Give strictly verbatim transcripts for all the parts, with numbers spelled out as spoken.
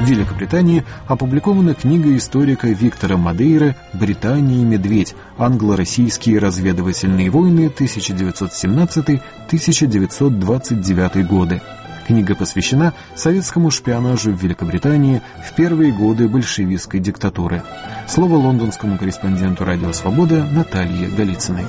Великобритании опубликована книга историка Виктора Мадейра «Британия и медведь. Англо-российские разведывательные войны тысяча девятьсот семнадцатый — тысяча девятьсот двадцать девятый годы». Книга посвящена советскому шпионажу в Великобритании в первые годы большевистской диктатуры. Слово лондонскому корреспонденту «Радио Свобода» Наталье Голицыной.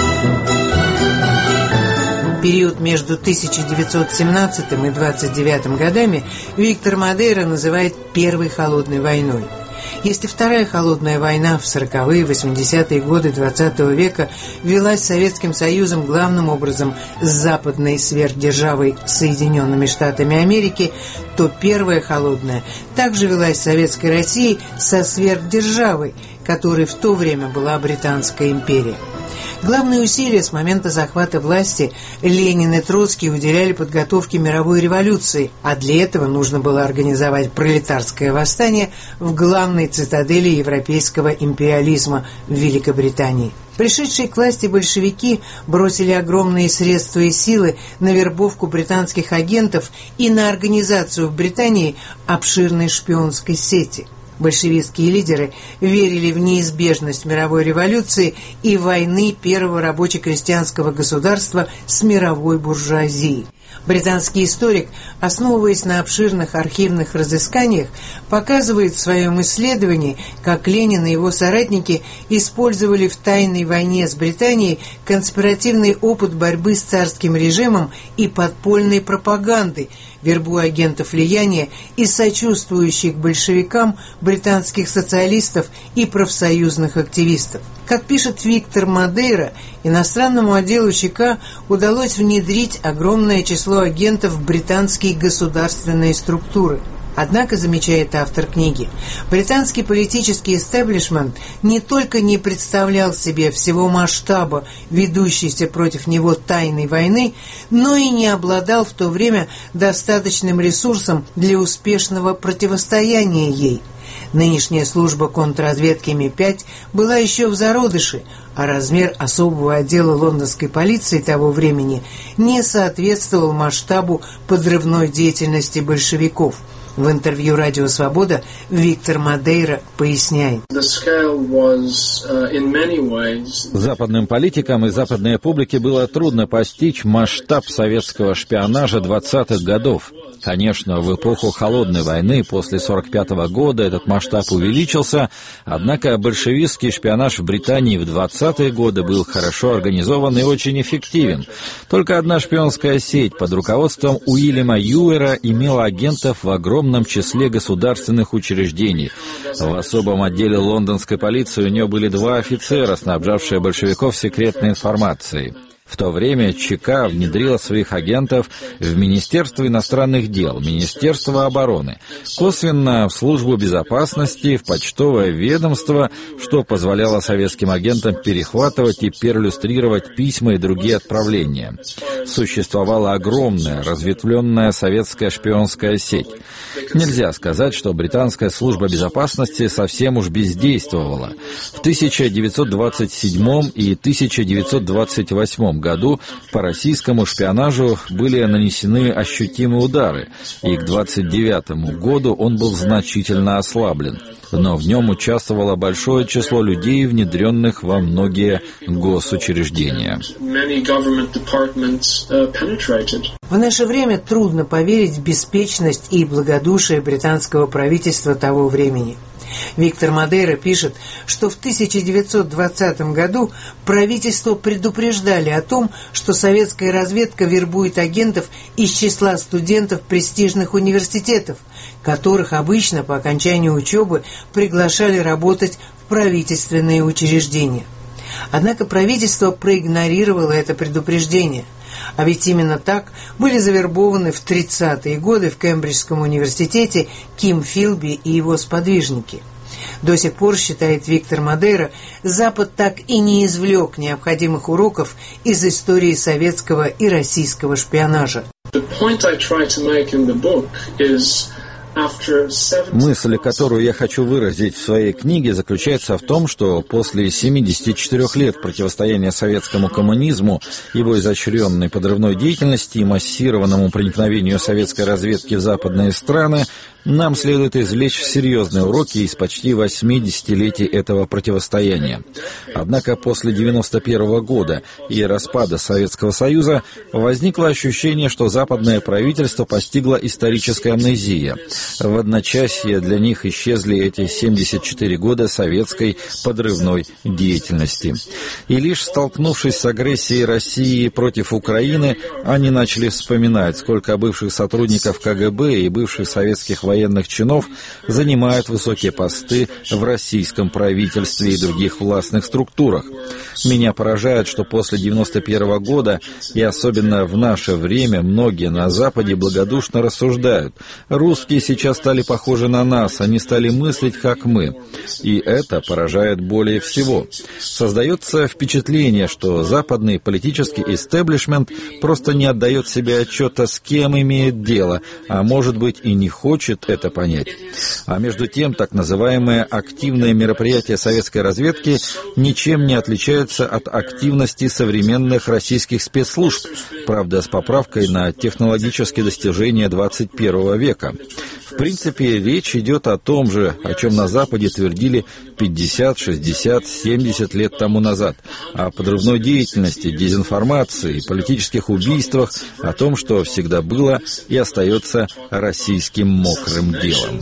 Период между тысяча девятьсот семнадцатым и двадцать девятым годами Виктор Мадейра называет «первой холодной войной». Если Вторая холодная война в сороковые — восьмидесятые годы двадцатого века велась Советским Союзом главным образом с западной сверхдержавой Соединенными Штатами Америки, то Первая холодная также велась Советской Россией со сверхдержавой, которой в то время была Британская империя. Главные усилия с момента захвата власти Ленин и Троцкий уделяли подготовке мировой революции, а для этого нужно было организовать пролетарское восстание в главной цитадели европейского империализма в Великобритании. Пришедшие к власти большевики бросили огромные средства и силы на вербовку британских агентов и на организацию в Британии обширной шпионской сети. Большевистские лидеры верили в неизбежность мировой революции и войны первого рабоче-крестьянского государства с мировой буржуазией. Британский историк, основываясь на обширных архивных разысканиях, показывает в своем исследовании, как Ленин и его соратники использовали в тайной войне с Британией конспиративный опыт борьбы с царским режимом и подпольной пропаганды, вербуя агентов влияния и сочувствующих большевикам британских социалистов и профсоюзных активистов. Как пишет Виктор Мадейра, иностранному отделу ЧК удалось внедрить огромное число агентов в британские государственные структуры. Однако, замечает автор книги, британский политический истеблишмент не только не представлял себе всего масштаба ведущейся против него тайной войны, но и не обладал в то время достаточным ресурсом для успешного противостояния ей. Нынешняя служба контрразведки Ми пять была еще в зародыше, а размер особого отдела лондонской полиции того времени не соответствовал масштабу подрывной деятельности большевиков. В интервью «Радио Свобода» Виктор Мадейра поясняет. Западным политикам и западной публике было трудно постичь масштаб советского шпионажа двадцатых годов. Конечно, в эпоху Холодной войны после сорок пятого года этот масштаб увеличился, однако большевистский шпионаж в Британии в двадцатые годы был хорошо организован и очень эффективен. Только одна шпионская сеть под руководством Уильяма Юэра имела агентов в огромном числе государственных учреждений. В особом отделе лондонской полиции у нее были два офицера, снабжавшие большевиков секретной информацией. В то время ЧК внедрила своих агентов в Министерство иностранных дел, Министерство обороны, косвенно в Службу безопасности, в почтовое ведомство, что позволяло советским агентам перехватывать и перлюстрировать письма и другие отправления. Существовала огромная, разветвленная советская шпионская сеть. Нельзя сказать, что британская служба безопасности совсем уж бездействовала. В тысяча девятьсот двадцать седьмом и тысяча девятьсот двадцать восьмом году по российскому шпионажу были нанесены ощутимые удары, и к двадцать девятому году он был значительно ослаблен. Но в нем участвовало большое число людей, внедренных во многие госучреждения. В наше время трудно поверить в беспечность и благодушие британского правительства того времени. Виктор Мадейра пишет, что в тысяча девятьсот двадцатом году правительство предупреждали о том, что советская разведка вербует агентов из числа студентов престижных университетов, которых обычно по окончании учебы приглашали работать в правительственные учреждения. Однако правительство проигнорировало это предупреждение. А ведь именно так были завербованы в тридцатые годы в Кембриджском университете Ким Филби и его сподвижники. До сих пор, считает Виктор Мадейра, Запад так и не извлек необходимых уроков из истории советского и российского шпионажа. Мысль, которую я хочу выразить в своей книге, заключается в том, что после семидесяти четырёх лет противостояния советскому коммунизму, его изощренной подрывной деятельности и массированному проникновению советской разведки в западные страны, Нам следует извлечь серьезные уроки из почти восьмидесятилетий этого противостояния. Однако после девяносто первого года и распада Советского Союза возникло ощущение, что западное правительство постигло историческая амнезия. В одночасье для них исчезли эти семьдесят четыре года советской подрывной деятельности. И лишь столкнувшись с агрессией России против Украины, они начали вспоминать, сколько бывших сотрудников ка гэ бэ и бывших советских военных чинов занимают высокие посты в российском правительстве и других властных структурах. Меня поражает, что после девяносто первого года, и особенно в наше время, многие на Западе благодушно рассуждают: русские сейчас стали похожи на нас, они стали мыслить, как мы. И это поражает более всего. Создается впечатление, что западный политический истеблишмент просто не отдает себе отчета, с кем имеет дело, а может быть и не хочет это понять. А между тем, так называемые активные мероприятия советской разведки ничем не отличаются от активности современных российских спецслужб, правда, с поправкой на технологические достижения двадцать первого века. В принципе, речь идет о том же, о чем на Западе твердили пятьдесят, шестьдесят, семьдесят лет тому назад, о подрывной деятельности, дезинформации, политических убийствах, о том, что всегда было и остается российским мокрым делом.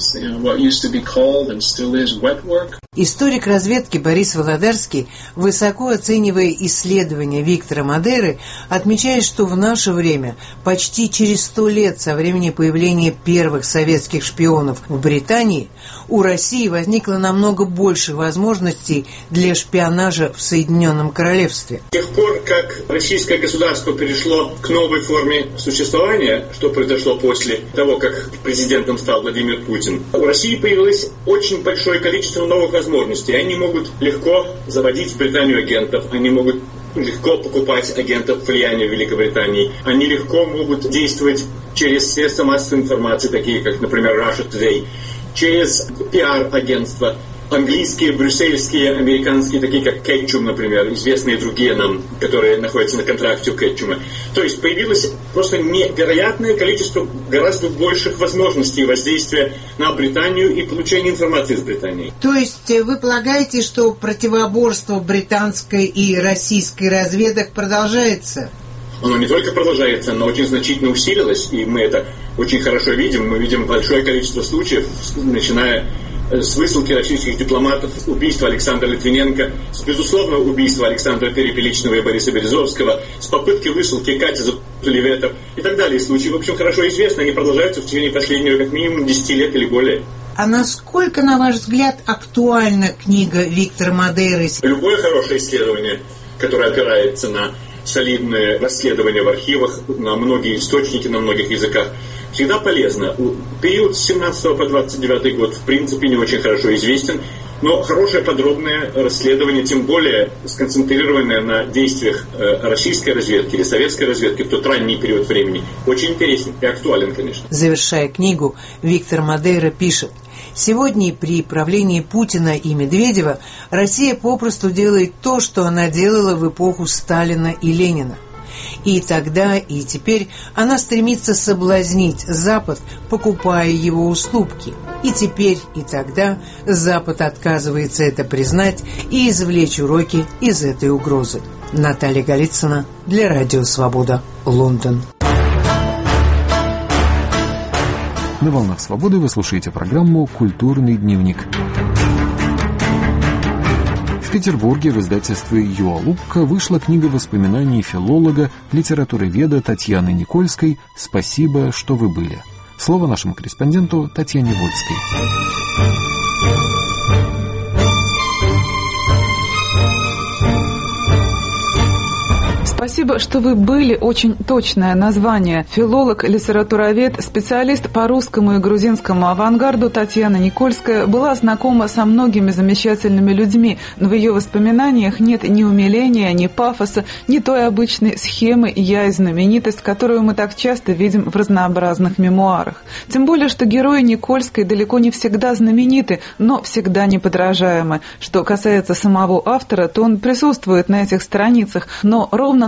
Историк разведки Борис Володарский, высоко оценивая исследования Виктора Мадейры, отмечает, что в наше время, почти через сто лет со времени появления первых советских шпионов в Британии, у России возникло намного больше возможностей для шпионажа в Соединенном Королевстве. С тех пор, как российское государство перешло к новой форме существования, что произошло после того, как президентом стал Владимир Путин, у России появилось очень большое количество новых возможностей. Они могут легко заводить в Британию агентов, они могут легко покупать агентов влияния в Великобритании, они легко могут действовать через средства массовой информации, такие как, например, Russia Today, через пиар-агентства, английские, брюссельские, американские, такие как Кетчум, например, известные другие нам, которые находятся на контракте у Кетчума. То есть появилось просто невероятное количество гораздо больших возможностей воздействия на Британию и получения информации из Британии. То есть вы полагаете, что противоборство британской и российской разведок продолжается? Оно не только продолжается, оно очень значительно усилилось, и мы это очень хорошо видим. Мы видим большое количество случаев, начиная с высылки российских дипломатов, убийства Александра Литвиненко, с безусловного убийства Александра Перепеличного и Бориса Березовского, с попытки высылки Кати Запуливета и так далее. Случаи, в общем, хорошо известны, они продолжаются в течение последних как минимум десяти лет или более. А насколько, на ваш взгляд, актуальна книга Виктора Мадейры? Любое хорошее исследование, которое опирается на солидные расследования в архивах, на многие источники, на многих языках, всегда полезно. Период с семнадцатого по двадцать девятый год в принципе не очень хорошо известен, но хорошее подробное расследование, тем более сконцентрированное на действиях российской разведки или советской разведки в тот ранний период времени, очень интересен и актуален, конечно. Завершая книгу, Виктор Мадейра пишет: «Сегодня при правлении Путина и Медведева Россия попросту делает то, что она делала в эпоху Сталина и Ленина. И тогда, и теперь она стремится соблазнить Запад, покупая его уступки. И теперь, и тогда Запад отказывается это признать и извлечь уроки из этой угрозы». Наталья Голицына для Радио Свобода, Лондон. На «Волнах Свободы» вы слушаете программу «Культурный дневник». В Петербурге в издательстве «Юалупка» вышла книга воспоминаний филолога, литературоведа Татьяны Никольской «Спасибо, что вы были». Слово нашему корреспонденту Татьяне Вольской. «Спасибо, что вы были» — очень точное название. Филолог, литературовед, специалист по русскому и грузинскому авангарду Татьяна Никольская была знакома со многими замечательными людьми, но в ее воспоминаниях нет ни умиления, ни пафоса, ни той обычной схемы «я и знаменитость», которую мы так часто видим в разнообразных мемуарах. Тем более, что герои Никольской далеко не всегда знамениты, но всегда неподражаемы. Что касается самого автора, то он присутствует на этих страницах, но ровно на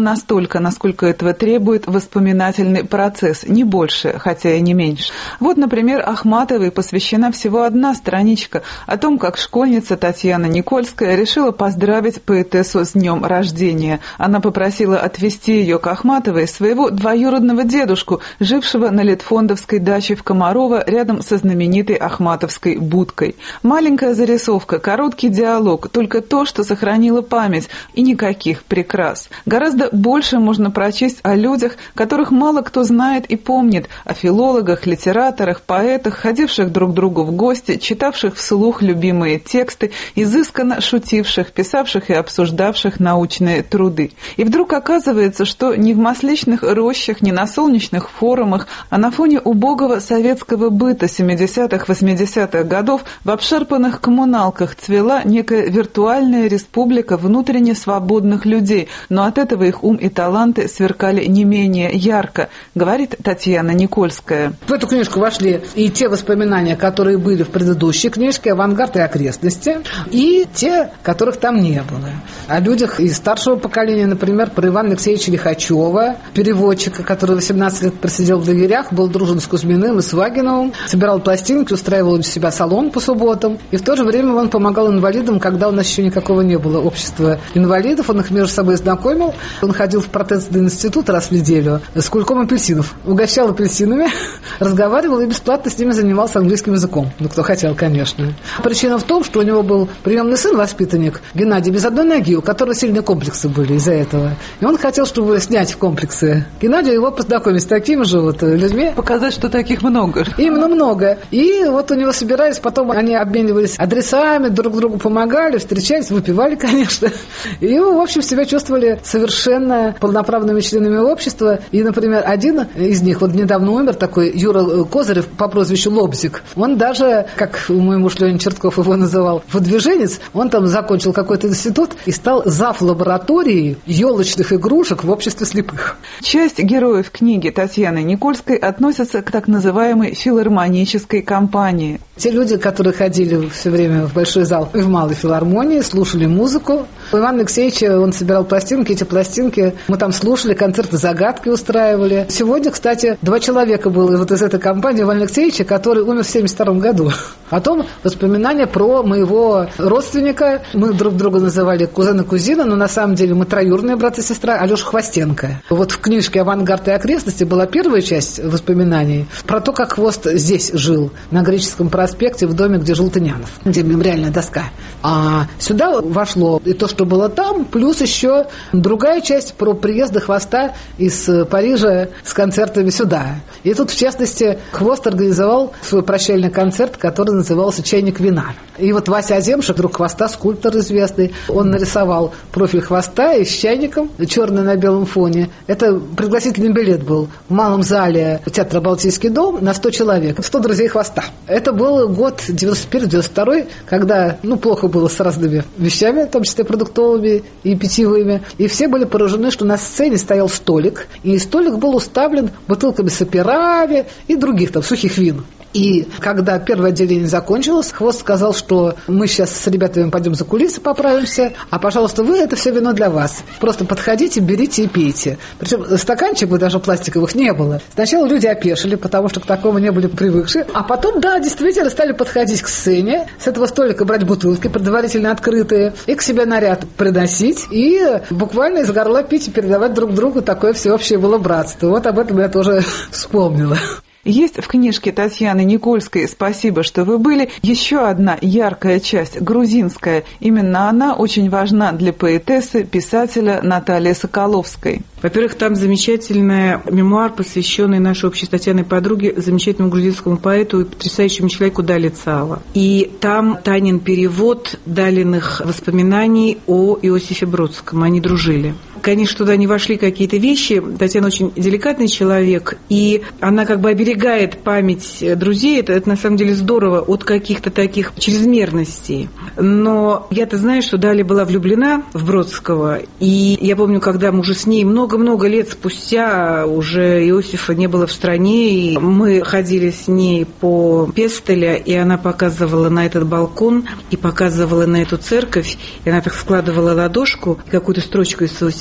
настолько, насколько этого требует воспоминательный процесс, не больше, хотя и не меньше. Вот, например, Ахматовой посвящена всего одна страничка о том, как школьница Татьяна Никольская решила поздравить поэтессу с днем рождения. Она попросила отвезти ее к Ахматовой своего двоюродного дедушку, жившего на Литфондовской даче в Комарово рядом со знаменитой Ахматовской будкой. Маленькая зарисовка, короткий диалог, только то, что сохранило память, и никаких прикрас. Гораздо больше можно прочесть о людях, которых мало кто знает и помнит, о филологах, литераторах, поэтах, ходивших друг к другу в гости, читавших вслух любимые тексты, изысканно шутивших, писавших и обсуждавших научные труды. И вдруг оказывается, что ни в масличных рощах, ни на солнечных форумах, а на фоне убогого советского быта семидесятых-восьмидесятых годов в обшарпанных коммуналках цвела некая виртуальная республика внутренне свободных людей, но от этого их ум и таланты сверкали не менее ярко, говорит Татьяна Никольская. В эту книжку вошли и те воспоминания, которые были в предыдущей книжке «Авангард и окрестности», и те, которых там не было. О людях из старшего поколения, например, про Ивана Алексеевича Лихачева, переводчика, который восемнадцать лет просидел в лагерях, был дружен с Кузьминым и Свагиновым, собирал пластинки, устраивал у себя салон по субботам, и в то же время он помогал инвалидам, когда у нас еще никакого не было общества инвалидов, он их между собой знакомил, он ходил в протезный институт раз в неделю с кульком апельсинов, угощал апельсинами, разговаривал и бесплатно с ними занимался английским языком, ну кто хотел, конечно. Причина в том, что у него был приемный сын, воспитанник Геннадий, без одной ноги, у которого сильные комплексы были из-за этого, и он хотел, чтобы снять комплексы Геннадию, его познакомить с такими же вот людьми. Показать, что таких много. Именно много. И вот у него собирались, потом они обменивались адресами, друг другу помогали, встречались, выпивали, конечно. И, в общем, себя чувствовали совершенно полноправными членами общества. И, например, один из них, вот недавно умер, такой Юра Козырев по прозвищу Лобзик. Он даже, как мой муж Леня Чертков его называл, выдвиженец, он там закончил какой-то институт и стал зав. Лабораторией елочных игрушек в обществе слепых. Часть героев книги Татьяны Никольской относится к так называемой филармонической компании. Те люди, которые ходили все время в большой зал и в малой филармонии, слушали музыку. У Ивана Алексеевича он собирал пластинки, эти пластинки мы там слушали, концерты загадки устраивали. Сегодня, кстати, два человека было вот из этой компании Ивана Алексеевича, который умер в семьдесят втором году. Потом воспоминания про моего родственника. Мы друг друга называли кузен и кузина, но на самом деле мы троюродные брат и сестра, Алеша Хвостенко. Вот в книжке «Авангард и окрестности» была первая часть воспоминаний про то, как Хвост здесь жил, на Греческом проспекте, в доме, где жил Тынянов, где мемориальная доска. А сюда вошло и то, что было там, плюс еще другая часть про приезды Хвоста из Парижа с концертами сюда. И тут, в частности, Хвост организовал свой прощальный концерт, который назывался «Чайник вина». И вот Вася Оземшик, друг Хвоста, скульптор известный, он нарисовал профиль Хвоста и с чайником, черный на белом фоне. Это пригласительный билет был в малом зале театра «Балтийский дом» на сто человек, сто друзей Хвоста. Это был год девяносто первый девяносто второй, когда, ну, плохо было с разными вещами, в том числе продуктовыми и питьевыми. И все были поражены, что на сцене стоял столик, и столик был уставлен бутылками саперави и других там сухих вин. И когда первое отделение закончилось, Хвост сказал, что мы сейчас с ребятами пойдем за кулисы, поправимся, а, пожалуйста, вы, это все вино для вас. Просто подходите, берите и пейте. Причем стаканчиков даже пластиковых не было. Сначала люди опешили, потому что к такому не были привыкшие. А потом, да, действительно стали подходить к сцене, с этого столика брать бутылки, предварительно открытые, и к себе наряд приносить, и буквально из горла пить и передавать друг другу. Такое всеобщее было братство. Вот об этом я тоже вспомнила. Есть в книжке Татьяны Никольской «Спасибо, что вы были» еще одна яркая часть, грузинская. Именно она очень важна для поэтессы, писателя Натальи Соколовской. Во-первых, там замечательный мемуар, посвященный нашей общей с Татьяной подруге, замечательному грузинскому поэту и потрясающему человеку Дали Цаала. И там Танин перевод Далиных воспоминаний о Иосифе Бродском. Они дружили. Конечно, туда не вошли какие-то вещи. Татьяна очень деликатный человек, и она как бы оберегает память друзей. Это, это на самом деле здорово от каких-то таких чрезмерностей. Но я-то знаю, что Дали была влюблена в Бродского. И я помню, когда мы уже с ней много-много лет спустя, уже Иосифа не было в стране, и мы ходили с ней по Пестеля, и она показывала на этот балкон, и показывала на эту церковь, и она так складывала ладошку, и какую-то строчку из своего стихотворения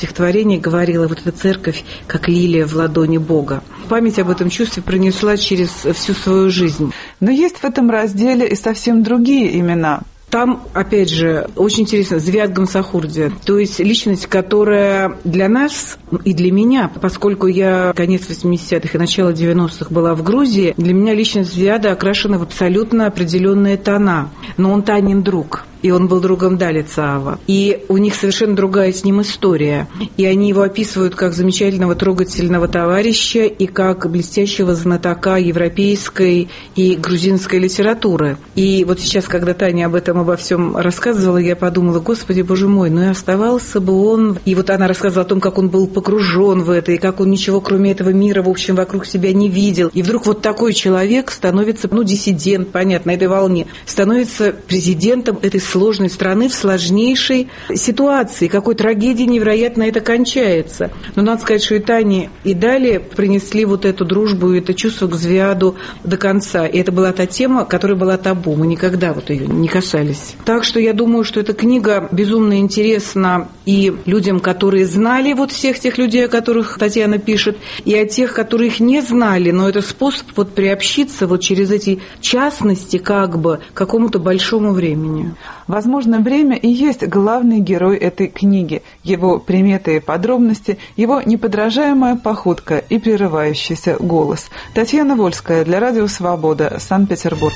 стихотворении говорила: вот эта церковь, как лилия в ладони Бога. Память об этом чувстве пронесла через всю свою жизнь. Но есть в этом разделе и совсем другие имена. Там, опять же, очень интересно, Звиад Гамсахурди, то есть личность, которая для нас и для меня, поскольку я конец восьмидесятых и начало девяностых была в Грузии, для меня личность Звиада окрашена в абсолютно определенные тона. Но он Танин друг. И он был другом Дали Цаава. И у них совершенно другая с ним история. И они его описывают как замечательного, трогательного товарища и как блестящего знатока европейской и грузинской литературы. И вот сейчас, когда Таня об этом обо всем рассказывала, я подумала: Господи, Боже мой, ну и оставался бы он... И вот она рассказывала о том, как он был погружен в это, и как он ничего, кроме этого мира, в общем, вокруг себя не видел. И вдруг вот такой человек становится, ну, диссидент, понятно, на этой волне, становится президентом этой сложной страны в сложнейшей ситуации. Какой трагедией невероятно это кончается. Но надо сказать, что и Таня, и Дали принесли вот эту дружбу и это чувство к Звиаду до конца. И это была та тема, которая была табу. Мы никогда вот ее не касались. Так что я думаю, что эта книга безумно интересна и людям, которые знали вот всех тех людей, о которых Татьяна пишет, и о тех, которые их не знали. Но это способ вот приобщиться вот через эти частности как бы к какому-то большому времени. Возможно, время и есть главный герой этой книги, его приметы и подробности, его неподражаемая походка и прерывающийся голос. Татьяна Вольская для Радио Свобода, Санкт-Петербург.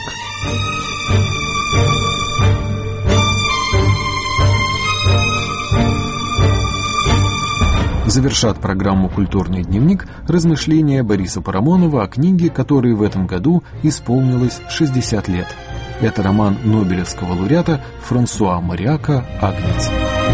Завершат программу «Культурный дневник» размышления Бориса Парамонова о книге, которой в этом году исполнилось шестьдесят лет. Это роман нобелевского лауреата Франсуа Мариака «Агнец».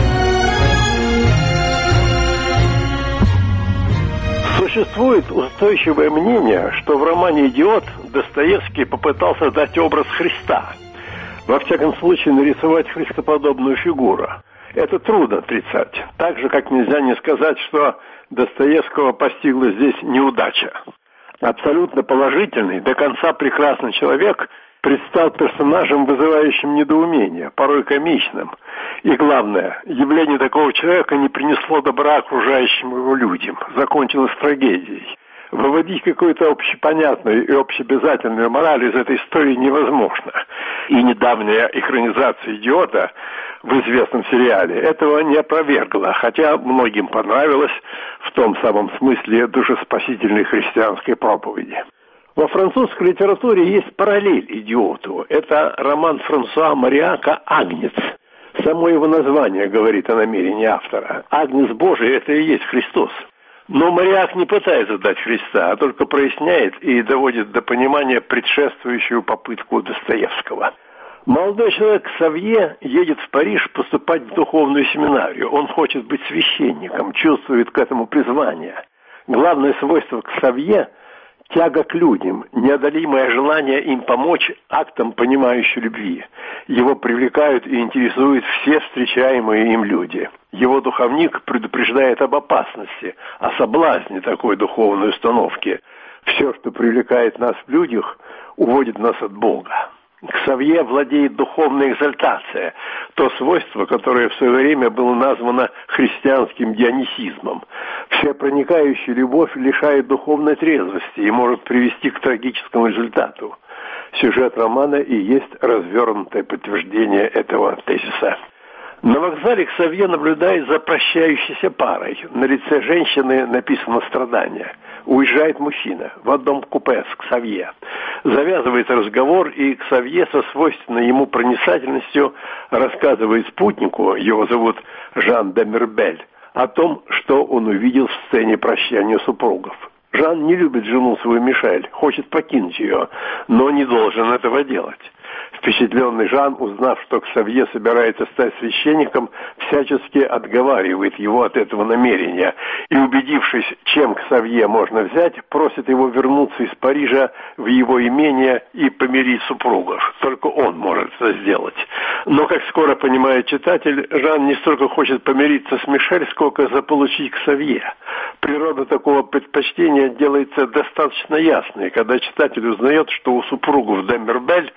Существует устойчивое мнение, что в романе «Идиот» Достоевский попытался дать образ Христа. Во всяком случае, нарисовать христоподобную фигуру. Это трудно отрицать. Так же, как нельзя не сказать, что Достоевского постигла здесь неудача. Абсолютно положительный, до конца прекрасный человек предстал персонажем, вызывающим недоумение, порой комичным. И главное, явление такого человека не принесло добра окружающим его людям, закончилось трагедией. Выводить какую-то общепонятную и общеобязательную мораль из этой истории невозможно. И недавняя экранизация «Идиота» в известном сериале этого не опровергла, хотя многим понравилось в том самом смысле душеспасительной христианской проповеди. Во французской литературе есть параллель «Идиоту». Это роман Франсуа Мариака «Агнец». Само его название говорит о намерении автора. Агнец Божий – это и есть Христос. Но Мариак не пытается дать Христа, а только проясняет и доводит до понимания предшествующую попытку Достоевского. Молодой человек Ксавье едет в Париж поступать в духовную семинарию. Он хочет быть священником, чувствует к этому призвание. Главное свойство Ксавье – тяга к людям, неодолимое желание им помочь актом понимающей любви. Его привлекают и интересуют все встречаемые им люди. Его духовник предупреждает об опасности, о соблазне такой духовной установки. Все, что привлекает нас в людях, уводит нас от Бога. Ксавье владеет духовной экзальтацией, то свойство, которое в свое время было названо христианским дионисизмом. Всепроникающая любовь лишает духовной трезвости и может привести к трагическому результату. Сюжет романа и есть развернутое подтверждение этого тезиса. На вокзале Ксавье наблюдает за прощающейся парой. На лице женщины написано страдание. Уезжает мужчина в одном купе с Ксавье. Завязывается разговор, и Ксавье со свойственной ему проницательностью рассказывает спутнику, его зовут Жан де Мербель, о том, что он увидел в сцене прощания супругов. Жан не любит жену свою Мишель, хочет покинуть ее, но не должен этого делать. Впечатленный Жан, узнав, что Ксавье собирается стать священником, всячески отговаривает его от этого намерения и, убедившись, чем Ксавье можно взять, просит его вернуться из Парижа в его имение и помирить супругов. Только он может это сделать. Но, как скоро понимает читатель, Жан не столько хочет помириться с Мишель, сколько заполучить Ксавье. Природа такого предпочтения делается достаточно ясной, когда читатель узнает, что у супругов де Мербель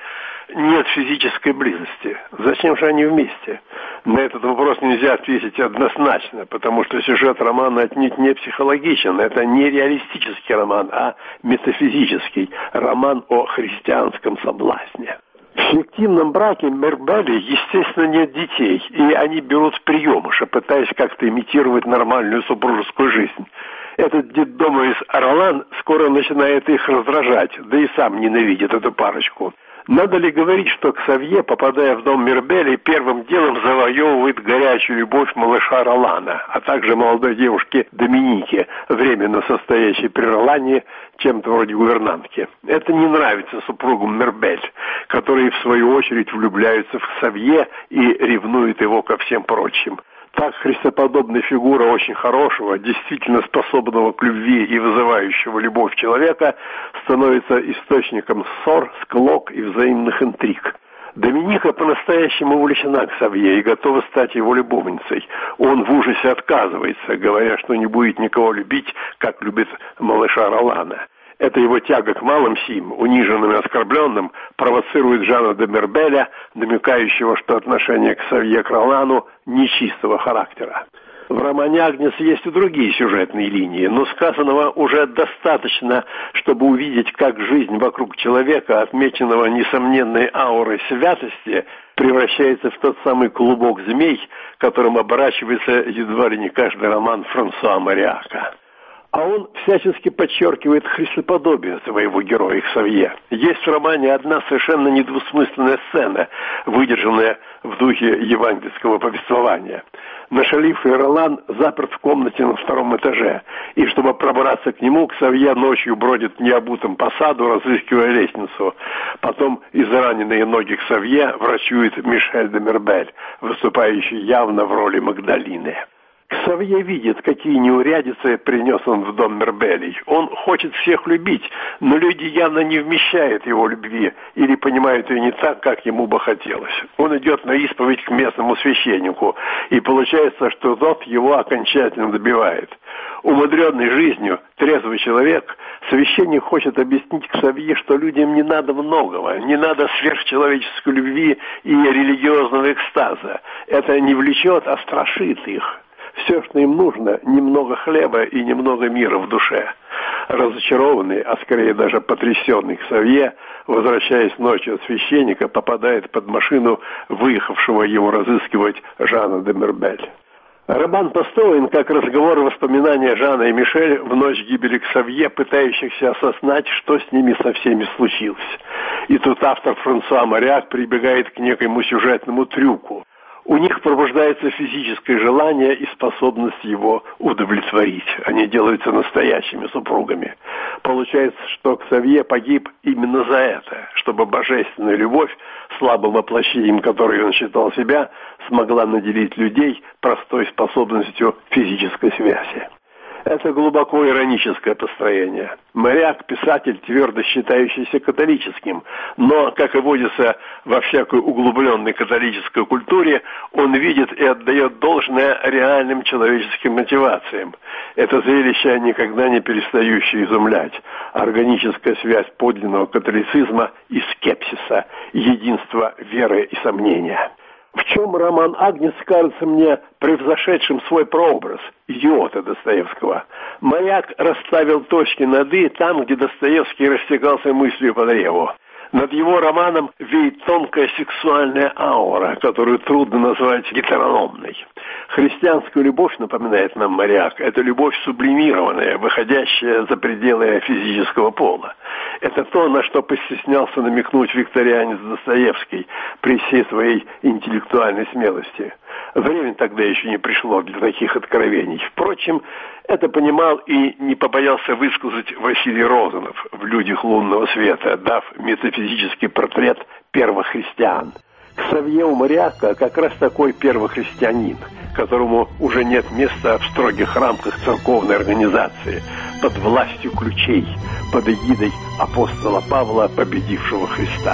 нет физической близости. Зачем же они вместе? На этот вопрос нельзя ответить однозначно, потому что сюжет романа отнюдь не психологичен. Это не реалистический роман, а метафизический роман о христианском соблазне. В фиктивном браке Мирбели, естественно, нет детей, и они берут приемыша, пытаясь как-то имитировать нормальную супружескую жизнь. Этот детдомовец Ролан скоро начинает их раздражать, да и сам ненавидит эту парочку. Надо ли говорить, что Ксавье, попадая в дом Мирбели, первым делом завоевывает горячую любовь малыша Ролана, а также молодой девушки Доминики, временно состоящей при Ролане, чем-то вроде гувернантки. Это не нравится супругам Мирбель, которые в свою очередь влюбляются в Ксавье и ревнуют его ко всем прочим. Так христоподобная фигура очень хорошего, действительно способного к любви и вызывающего любовь человека становится источником ссор, склок и взаимных интриг. Доминика по-настоящему увлечена Ксавье и готова стать его любовницей. Он в ужасе отказывается, говоря, что не будет никого любить, как любит малыша Ролана. Эта его тяга к малым сим, униженным и оскорбленным, провоцирует Жана де Мирбеля, намекающего, что отношение к Ксавье к Ролану нечистого характера. В романе «Агнец» есть и другие сюжетные линии, но сказанного уже достаточно, чтобы увидеть, как жизнь вокруг человека, отмеченного несомненной аурой святости, превращается в тот самый клубок змей, которым оборачивается едва ли не каждый роман Франсуа Мариака. А он всячески подчеркивает христоподобие своего героя Ксавье. Есть в романе одна совершенно недвусмысленная сцена, выдержанная в духе евангельского повествования. Нашаливший Ролан заперт в комнате на втором этаже, и чтобы пробраться к нему, Ксавье ночью бродит необутым по саду, разыскивая лестницу. Потом израненные ноги Ксавье врачует Мишель де Мирбель, выступающий явно в роли Магдалины. Ксавье видит, какие неурядицы принес он в дом Мирбелей. Он хочет всех любить, но люди явно не вмещают его любви или понимают ее не так, как ему бы хотелось. Он идет на исповедь к местному священнику, и получается, что тот его окончательно добивает. Умудренный жизнью, трезвый человек, священник хочет объяснить Ксавье, что людям не надо многого, не надо сверхчеловеческой любви и религиозного экстаза. Это не влечет, а страшит их. Все, что им нужно, немного хлеба и немного мира в душе. Разочарованный, а скорее даже потрясенный Ксавье, возвращаясь ночью от священника, попадает под машину выехавшего его разыскивать Жана де Мирбель. Роман построен как разговор и воспоминания Жана и Мишель в ночь гибели Ксавье, пытающихся осознать, что с ними со всеми случилось. И тут автор Франсуа Мариак прибегает к некоему сюжетному трюку. У них пробуждается физическое желание и способность его удовлетворить. Они делаются настоящими супругами. Получается, что Ксавье погиб именно за это, чтобы божественная любовь, слабым воплощением которой он считал себя, смогла наделить людей простой способностью физической связи. Это глубоко ироническое построение. Мариак – писатель, твердо считающийся католическим, но, как и водится во всякой углубленной католической культуре, он видит и отдает должное реальным человеческим мотивациям. Это зрелище никогда не перестающее изумлять. Органическая связь подлинного католицизма и скепсиса, единство веры и сомнения. В чем роман «Агнец» кажется мне превзошедшим свой прообраз, идиота Достоевского. Маяк расставил точки над «и» там, где Достоевский растекался мыслью по древу. Над его романом веет тонкая сексуальная аура, которую трудно назвать гетерономной. Христианскую любовь, напоминает нам Мариак, это любовь сублимированная, выходящая за пределы физического пола. Это то, на что постеснялся намекнуть викторианец Достоевский при всей своей интеллектуальной смелости. Время тогда еще не пришло для таких откровений. Впрочем, это понимал и не побоялся высказать Василий Розанов в «Людях лунного света», дав метафизический портрет первохристиан. Ксавье у Мариака как раз такой первохристианин, которому уже нет места в строгих рамках церковной организации, под властью ключей, под эгидой апостола Павла, победившего Христа.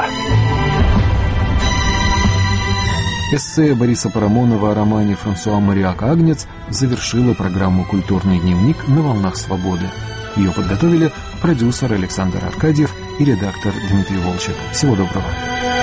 Эссе Бориса Парамонова о романе Франсуа Мариака «Агнец» завершила программу «Культурный дневник» на волнах свободы. Ее подготовили продюсер Александр Аркадьев и редактор Дмитрий Волчек. Всего доброго.